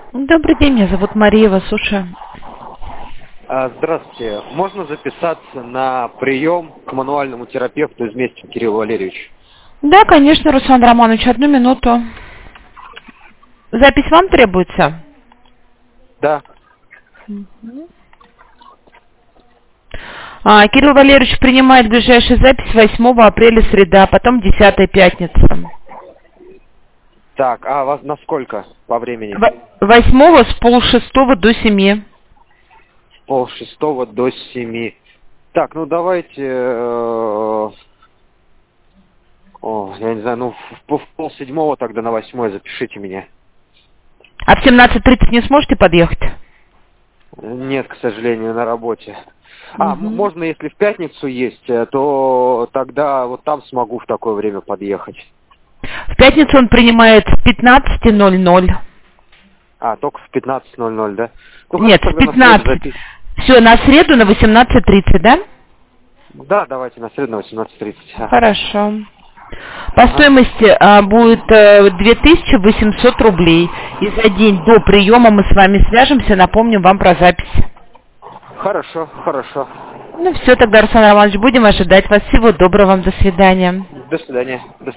Добрый день, меня зовут Мария, вас слушаю. Здравствуйте. Можно записаться на прием к мануальному терапевту из Местина Кириллу Валерьевичу? Да, конечно, Руслан Романович, 1 минуту. Запись вам требуется? Да. Кирилл Валерьевич принимает ближайшую запись 8 апреля, среда, потом 10 пятница. Так, а вас на сколько по времени? 8 с 5:30 до 7. С 5:30 до 7. Так, ну давайте... я не знаю, в 6:30 тогда на 8 запишите меня. А в 17:30 не сможете подъехать? Нет, к сожалению, на работе. Можно, если в пятницу есть, то тогда вот там смогу в такое время подъехать. В пятницу он принимает в 15:00. Только в 15:00, да? Нет, в 15. Все, на среду на 18:30, да? Да, давайте на среду на 18:30. Хорошо. По стоимости будет 2800 рублей. И за день до приема мы с вами свяжемся, напомним вам про запись. Хорошо. Ну все, тогда, Руслан Романович, будем ожидать вас. Всего доброго вам, до свидания. До свидания.